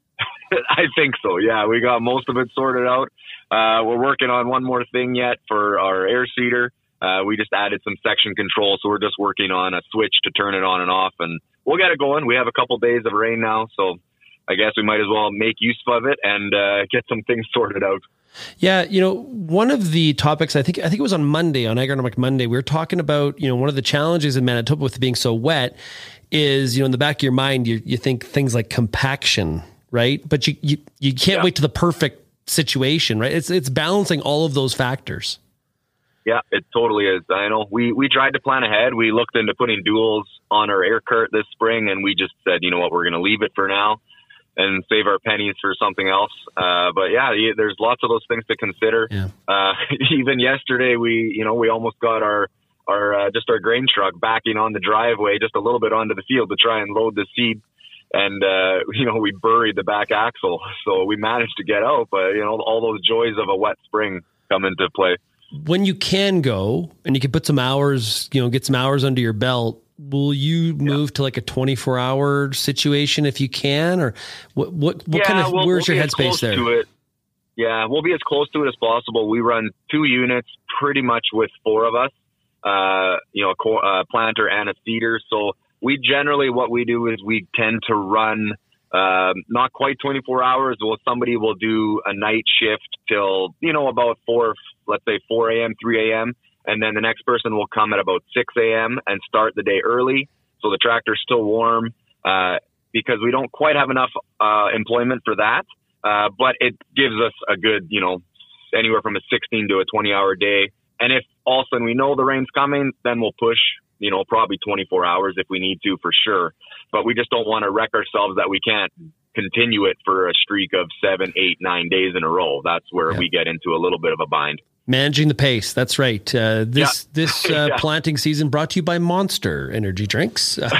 I think so, yeah. We got most of it sorted out. Uh, we're working on one more thing yet for our air seeder. Uh, we just added some section control, so we're just working on a switch to turn it on and off, and we'll get it going. We have a couple days of rain now, so I guess we might as well make use of it and uh, get some things sorted out. Yeah, you know, one of the topics, I think I think it was on Monday, on Agronomic Monday, we were talking about, you know, one of the challenges in Manitoba with it being so wet is, you know, in the back of your mind, you, you think things like compaction, right? But you you, you can't yeah. wait to the perfect situation, right? It's it's balancing all of those factors. Yeah, it totally is. I know we, we tried to plan ahead. We looked into putting duals on our air cart this spring, and we just said, you know what, we're going to leave it for now and save our pennies for something else. Uh, but yeah, there's lots of those things to consider. Yeah. Uh, even yesterday, we, you know, we almost got our, our, uh, just our grain truck backing on the driveway just a little bit onto the field to try and load the seed. And, uh, you know, we buried the back axle. So we managed to get out, but you know, all those joys of a wet spring come into play. When you can go and you can put some hours, you know, get some hours under your belt, will you move yeah. to like a twenty-four hour situation if you can, or what, what, what yeah, kind of, we'll, where's we'll your headspace there? To it. Yeah, we'll be as close to it as possible. We run two units pretty much with four of us, uh, you know, a co- uh, planter and a seeder. So we generally, what we do is we tend to run Um, not quite twenty-four hours. Well, somebody will do a night shift till, you know, about four, let's say four a.m., three a.m. And then the next person will come at about six a.m. and start the day early. So the tractor's still warm, uh, because we don't quite have enough, uh, employment for that. Uh, but it gives us a good, you know, anywhere from a sixteen to a twenty hour day. And if all of a sudden we know the rain's coming, then we'll push, you know, probably twenty-four hours if we need to, for sure. But we just don't want to wreck ourselves that we can't continue it for a streak of seven, eight, nine days in a row. That's where yeah. we get into a little bit of a bind. Managing the pace. That's right. Uh, this yeah. this uh, yeah. planting season brought to you by Monster Energy Drinks. yeah,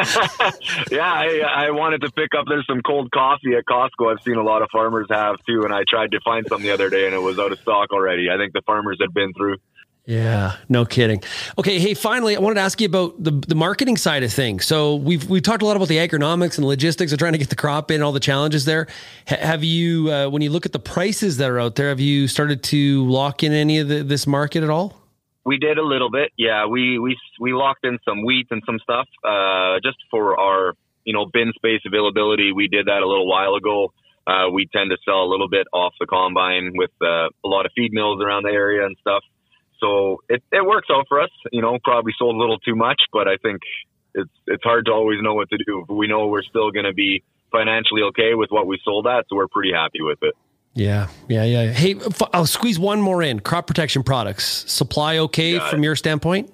I, I wanted to pick up. There's some cold coffee at Costco. I've seen a lot of farmers have too, and I tried to find some the other day, and it was out of stock already. I think the farmers had been through. Yeah, no kidding. Okay, hey, finally, I wanted to ask you about the the marketing side of things. So we've we've talked a lot about the agronomics and logistics of trying to get the crop in, all the challenges there. H- have you, uh, when you look at the prices that are out there, have you started to lock in any of the, this market at all? We did a little bit, yeah. We we we locked in some wheat and some stuff, uh, just for our, you know, bin space availability. We did that a little while ago. Uh, we tend to sell a little bit off the combine with uh, a lot of feed mills around the area and stuff. So it, it works out for us, you know, probably sold a little too much, but I think it's it's hard to always know what to do. We know we're still going to be financially okay with what we sold at, so we're pretty happy with it. Yeah, yeah, yeah. Hey, I'll squeeze one more in. Crop protection products. Supply okay yeah. from your standpoint?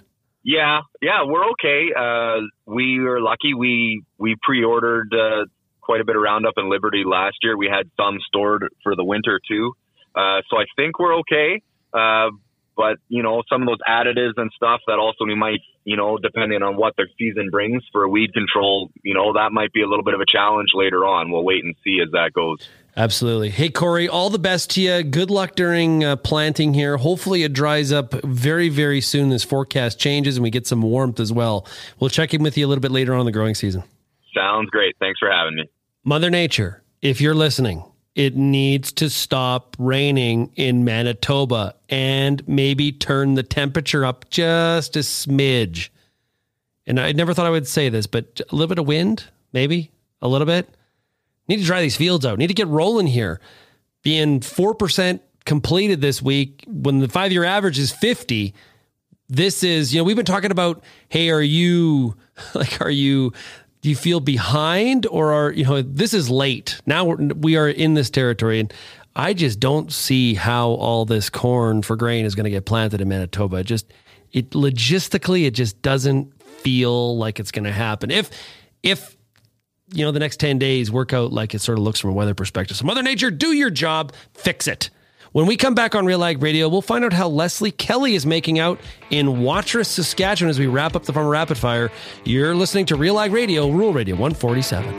Yeah, yeah, we're okay. Uh, we were lucky. We we pre-ordered uh, quite a bit of Roundup and Liberty last year. We had some stored for the winter too. Uh, so I think we're okay. Uh, but, you know, some of those additives and stuff that also we might, you know, depending on what the season brings for weed control, you know, that might be a little bit of a challenge later on. We'll wait and see as that goes. Absolutely. Hey, Corey, all the best to you. Good luck during uh, planting here. Hopefully it dries up very, very soon. This forecast changes and we get some warmth as well. We'll check in with you a little bit later on in the growing season. Sounds great. Thanks for having me. Mother Nature, if you're listening, it needs to stop raining in Manitoba and maybe turn the temperature up just a smidge. And I never thought I would say this, but a little bit of wind, maybe a little bit. Need to dry these fields out. Need to get rolling here. Being four percent completed this week when the five-year average is fifty. This is, you know, we've been talking about, hey, are you, like, are you, do you feel behind or are, you know, this is late. Now we're, we are in this territory and I just don't see how all this corn for grain is going to get planted in Manitoba. It just, it logistically, it just doesn't feel like it's going to happen. If, if, you know, the next ten days work out like it sort of looks from a weather perspective. So Mother Nature, do your job, fix it. When we come back on Real Ag Radio, we'll find out how Leslie Kelly is making out in Watrous, Saskatchewan as we wrap up the Farmer Rapid Fire. You're listening to Real Ag Radio, Rural Radio one forty-seven.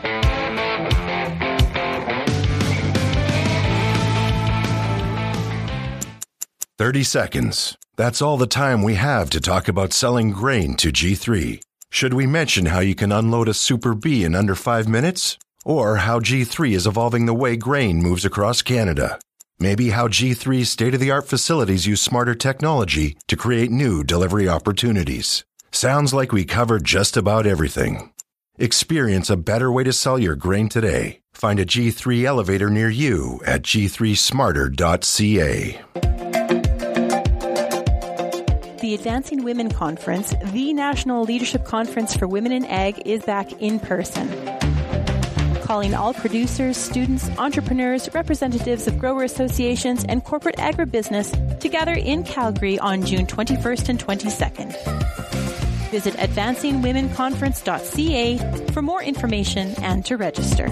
thirty seconds. That's all the time we have to talk about selling grain to G three. Should we mention how you can unload a Super B in under five minutes? Or how G three is evolving the way grain moves across Canada? Maybe how G three's state-of-the-art facilities use smarter technology to create new delivery opportunities. Sounds like we covered just about everything. Experience a better way to sell your grain today. Find a G three elevator near you at g three smarter dot c a. The Advancing Women Conference, the national leadership conference for women in ag, is back in person. Calling all producers, students, entrepreneurs, representatives of grower associations, and corporate agribusiness to gather in Calgary on June twenty-first and twenty-second. Visit advancing women conference dot c a for more information and to register.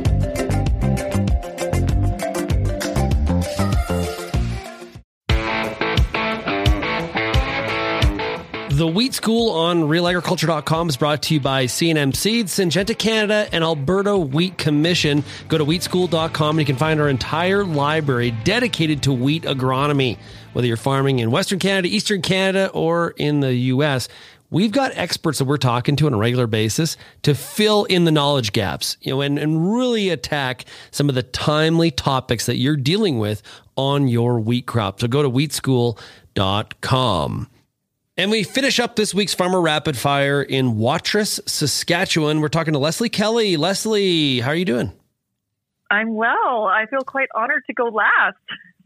The Wheat School on real agriculture dot com is brought to you by C and M Seeds, Syngenta Canada, and Alberta Wheat Commission. Go to wheat school dot com and you can find our entire library dedicated to wheat agronomy. Whether you're farming in Western Canada, Eastern Canada, or in the U S, we've got experts that we're talking to on a regular basis to fill in the knowledge gaps, you know, and, and really attack some of the timely topics that you're dealing with on your wheat crop. So go to wheat school dot com. And we finish up this week's Farmer Rapid Fire in Watrous, Saskatchewan. We're talking to Leslie Kelly. Leslie, how are you doing? I'm well. I feel quite honored to go last.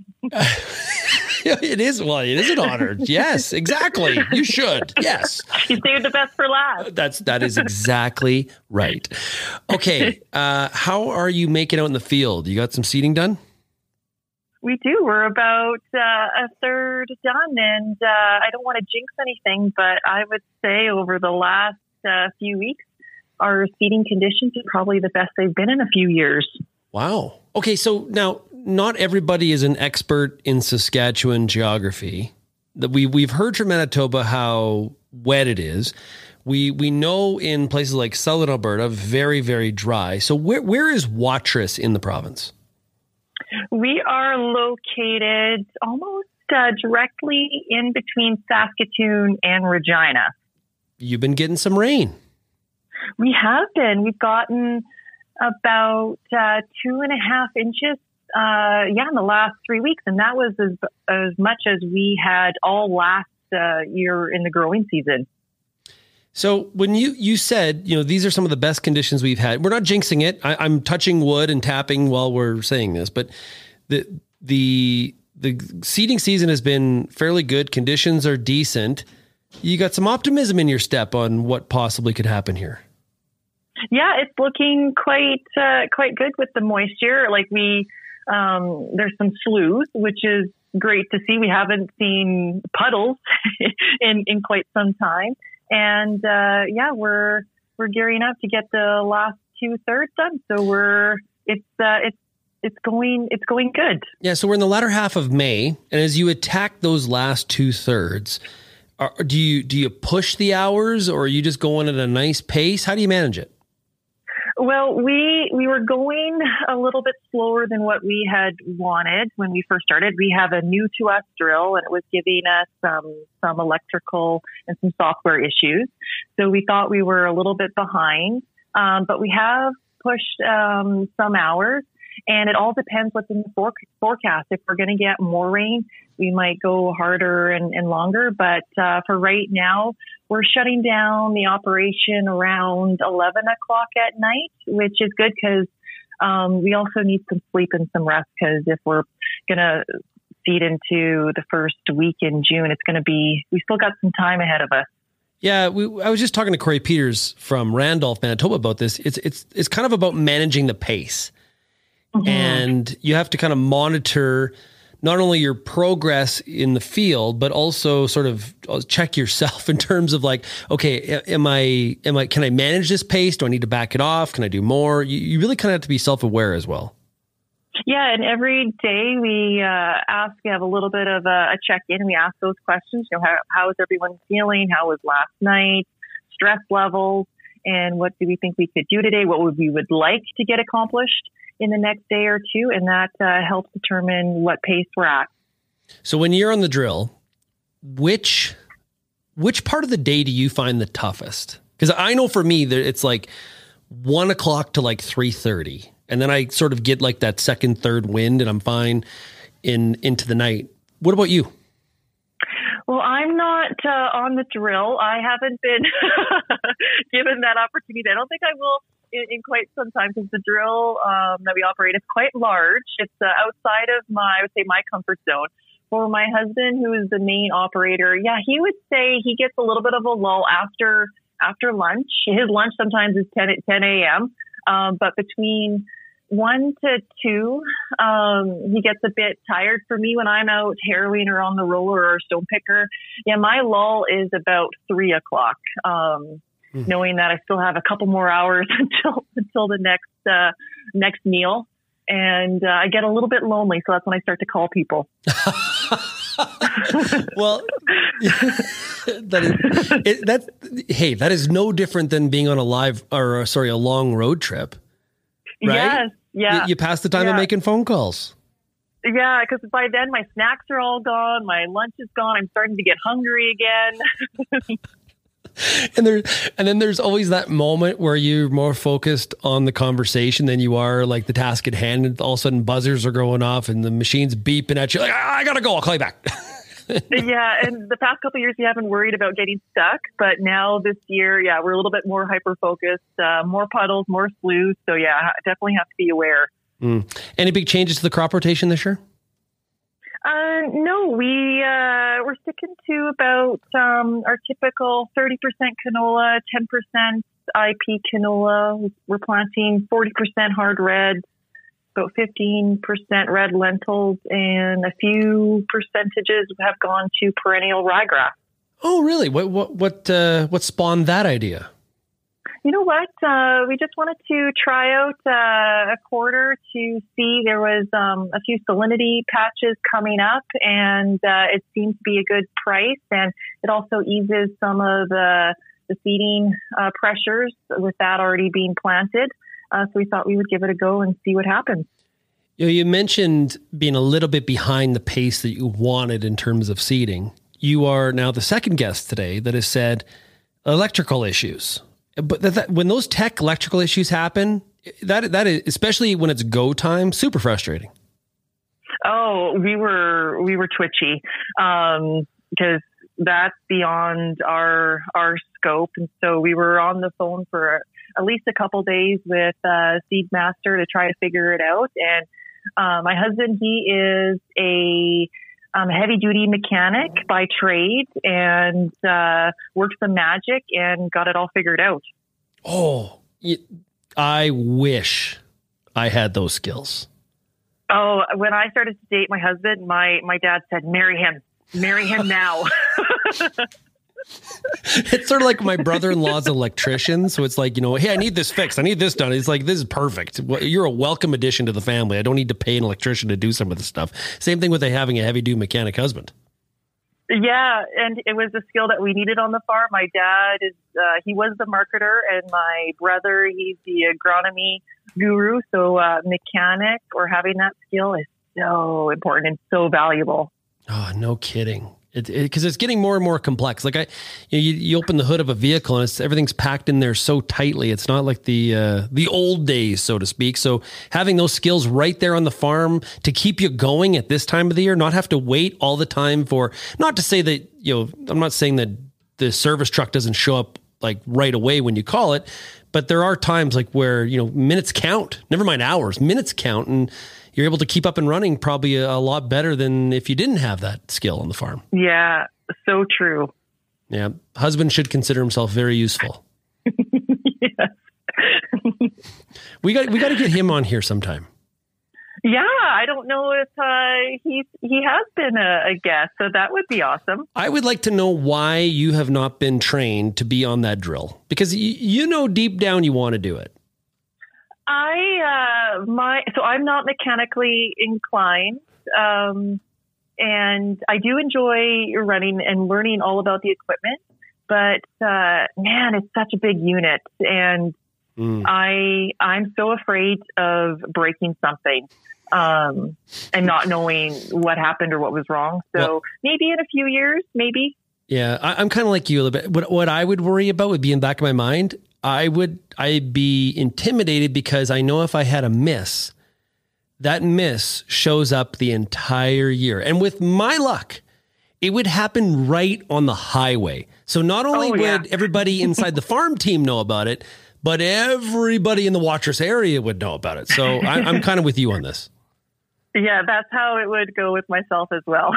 It is, well, it is an honor. Yes, exactly. You should. Yes. You saved the best for last. That's, that is exactly right. Okay. Uh, how are you making out in the field? You got some seeding done? We do. We're about uh, a third done, and uh, I don't want to jinx anything, but I would say over the last uh, few weeks, our seeding conditions are probably the best they've been in a few years. Wow. Okay, so now not everybody is an expert in Saskatchewan geography. That we we've heard from Manitoba how wet it is. We we know in places like southern Alberta, very very dry. So where where is Watrous in the province? We are located almost uh, directly in between Saskatoon and Regina. You've been getting some rain. We have been. We've gotten about uh, two and a half inches, uh, yeah, in the last three weeks. And that was as, as much as we had all last uh, year in the growing season. So when you, you said, you know, these are some of the best conditions we've had, we're not jinxing it. I, I'm touching wood and tapping while we're saying this, but the, the, the seeding season has been fairly good. Conditions are decent. You got some optimism in your step on what possibly could happen here. Yeah, it's looking quite, uh, quite good with the moisture. Like we, um, there's some sloughs, which is great to see. We haven't seen puddles in, in quite some time. And, uh, yeah, we're, we're gearing up to get the last two thirds done. So we're, it's, uh, it's, it's going, it's going good. Yeah. So we're in the latter half of May. And as you attack those last two thirds, are, do you, do you push the hours, or are you just going at a nice pace? How do you manage it? Well, we we were going a little bit slower than what we had wanted when we first started. We have a new to us drill, and it was giving us um, some electrical and some software issues. So we thought we were a little bit behind, um, but we have pushed um, some hours, and it all depends what's in the for- forecast. If we're going to get more rain, we might go harder and, and longer. But uh, for right now, we're shutting down the operation around eleven o'clock at night, which is good because um, we also need some sleep and some rest, because if we're going to feed into the first week in June, it's going to be, we still got some time ahead of us. Yeah, we, I was just talking to Corey Peters from Randolph, Manitoba about this. It's it's it's kind of about managing the pace. Mm-hmm. And you have to kind of monitor not only your progress in the field, but also sort of check yourself in terms of like, okay, am I, am I, can I manage this pace? Do I need to back it off? Can I do more? You, you really kind of have to be self-aware as well. Yeah. And every day we uh, ask, we have a little bit of a, a check-in. We ask those questions, you know, how, how is everyone feeling? How was last night? Stress levels? And what do we think we could do today? What would we would like to get accomplished in the next day or two, and that uh, helps determine what pace we're at. So when you're on the drill, which which part of the day do you find the toughest? Because I know for me that it's like one o'clock to like three thirty, and then I sort of get like that second, third wind, and I'm fine in into the night. What about you? Well, I'm not uh, on the drill. I haven't been given that opportunity. I don't think I will in, in quite some time, because the drill um, that we operate is quite large. It's uh, outside of my, I would say, my comfort zone. For my husband, who is the main operator, yeah, he would say he gets a little bit of a lull after after lunch. His lunch sometimes is ten a.m., um, but between one to two, um, he gets a bit tired. For me, when I'm out harrowing or on the roller or stone picker, yeah, my lull is about three o'clock. Um, mm. Knowing that I still have a couple more hours until until the next uh, next meal, and uh, I get a little bit lonely, so that's when I start to call people. Well, that is, it, that hey, that is no different than being on a live or uh, sorry, a long road trip. Right? Yes, yeah. You, you pass the time yeah. of making phone calls. Yeah, because by then my snacks are all gone, my lunch is gone. I'm starting to get hungry again. And there, and then there's always that moment where you're more focused on the conversation than you are like the task at hand. And all of a sudden, buzzers are going off and the machine's beeping at you. Like, ah, I gotta go. I'll call you back. Yeah, and the past couple of years, we haven't worried about getting stuck, but now this year, yeah, we're a little bit more hyper focused, uh, more puddles, more sloughs. So yeah, definitely have to be aware. Mm. Any big changes to the crop rotation this year? Uh, no, we, uh, we're sticking to about, um, our typical thirty percent canola, ten percent I P canola. We're planting forty percent hard red, about fifteen percent red lentils, and a few percentages have gone to perennial ryegrass. Oh, really? What, what, what, uh, what spawned that idea? You know what? Uh, we just wanted to try out uh, a quarter to see. There was um, a few salinity patches coming up, and uh, it seems to be a good price. And it also eases some of the, the seeding uh, pressures with that already being planted. Uh, so we thought we would give it a go and see what happens. You know, you mentioned being a little bit behind the pace that you wanted in terms of seeding. You are now the second guest today that has said electrical issues. But that, that, when those tech electrical issues happen, that that is, especially when it's go time, super frustrating. Oh, we were we were twitchy um, because that's beyond our our scope, and so we were on the phone for at least a couple days with uh, Seedmaster to try to figure it out. And uh, my husband, he is a Um, heavy duty mechanic by trade, and uh, worked some magic and got it all figured out. Oh, I wish I had those skills. Oh, when I started to date my husband, my, my dad said, marry him. Marry him now. It's sort of like my brother-in-law's an electrician. So it's like, you know, hey, I need this fixed. I need this done. He's like, this is perfect. You're a welcome addition to the family. I don't need to pay an electrician to do some of this stuff. Same thing with having a heavy-duty mechanic husband. Yeah, and it was a skill that we needed on the farm. My dad is, uh, he was the marketer, and my brother, he's the agronomy guru. So uh, mechanic or having that skill is so important and so valuable. Oh, no kidding. It, it, Cause it's getting more and more complex. Like I, you, you open the hood of a vehicle and it's, everything's packed in there so tightly. It's not like the, uh, the old days, so to speak. So having those skills right there on the farm to keep you going at this time of the year, not have to wait all the time for, not to say that, you know, I'm not saying that the service truck doesn't show up like right away when you call it, but there are times like where, you know, minutes count, never mind hours, minutes count. And you're able to keep up and running probably a, a lot better than if you didn't have that skill on the farm. Yeah, so true. Yeah. Husband should consider himself very useful. Yes. we got, we got to get him on here sometime. Yeah. I don't know if uh, he's, he has been a, a guest, so that would be awesome. I would like to know why you have not been trained to be on that drill, because y- you know, deep down you want to do it. I, uh, my, so I'm not mechanically inclined. Um, and I do enjoy running and learning all about the equipment, but, uh, man, it's such a big unit. And mm. I, I'm so afraid of breaking something, um, and not knowing what happened or what was wrong. So well, maybe in a few years, maybe. Yeah. I, I'm kind of like you a little bit. What, what I would worry about would be in the back of my mind. I would, I'd be intimidated because I know if I had a miss, that miss shows up the entire year. And with my luck, it would happen right on the highway. So not only oh, would yeah. everybody inside the farm team know about it, but everybody in the Watrous area would know about it. So I, I'm kind of with you on this. Yeah, that's how it would go with myself as well.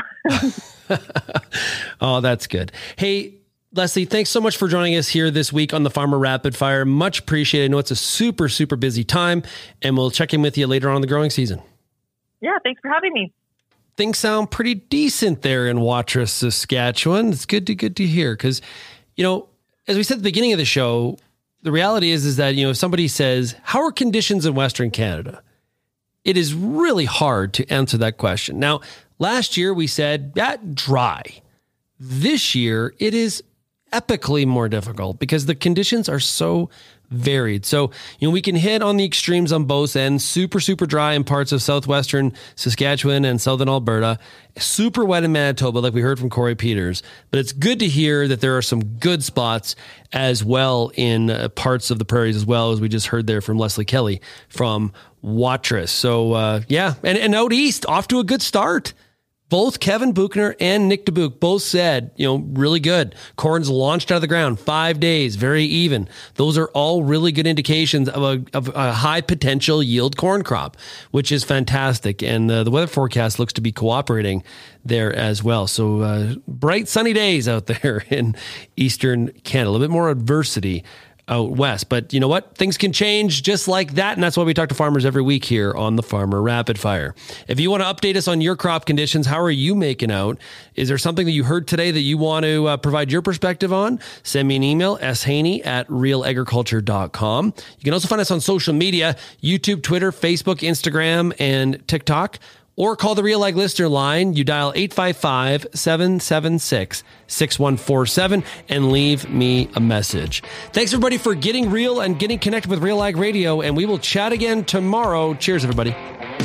Oh, that's good. Hey, Leslie, thanks so much for joining us here this week on the Farmer Rapid Fire. Much appreciated. I know it's a super, super busy time, and we'll check in with you later on in the growing season. Yeah, thanks for having me. Things sound pretty decent there in Watrous, Saskatchewan. It's good to good to hear because, you know, as we said at the beginning of the show, the reality is, is that, you know, if somebody says, how are conditions in Western Canada? It is really hard to answer that question. Now, last year we said, yeah, dry. This year, it is epically more difficult because the conditions are so varied. So, you know, we can hit on the extremes on both ends, super, super dry in parts of southwestern Saskatchewan and southern Alberta, super wet in Manitoba, like we heard from Corey Peters. But it's good to hear that there are some good spots as well in uh, parts of the prairies as well, as we just heard there from Leslie Kelly from Watrous. So, uh, yeah, and, and out east, off to a good start. Both Kevin Buchner and Nick DeBuch both said, you know, really good. Corn's launched out of the ground, five days, very even. Those are all really good indications of a, of a high potential yield corn crop, which is fantastic. And uh, the weather forecast looks to be cooperating there as well. So uh, bright, sunny days out there in Eastern Canada. A little bit more adversity out west. But you know what? Things can change just like that. And that's why we talk to farmers every week here on the Farmer Rapid Fire. If you want to update us on your crop conditions, how are you making out? Is there something that you heard today that you want to uh, provide your perspective on? Send me an email, shaney at real agriculture dot com. You can also find us on social media, YouTube, Twitter, Facebook, Instagram, and TikTok. Or call the Real Ag Listener line. You dial eight five five, seven seven six, six one four seven and leave me a message. Thanks, everybody, for getting real and getting connected with Real Ag Radio, and we will chat again tomorrow. Cheers, everybody.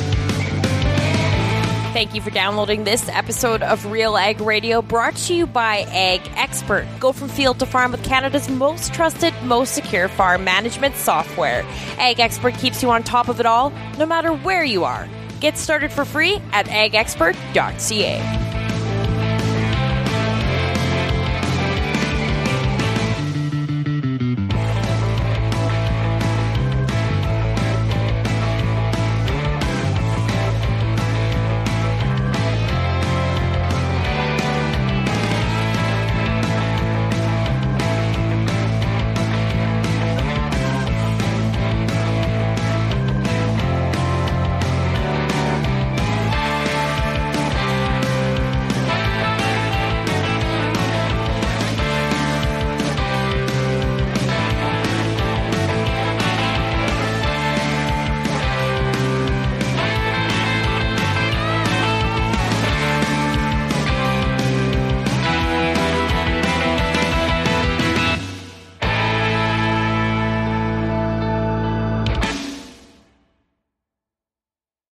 Thank you for downloading this episode of Real Ag Radio, brought to you by Ag Expert. Go from field to farm with Canada's most trusted, most secure farm management software. Ag Expert keeps you on top of it all, no matter where you are. Get started for free at ag expert dot c a.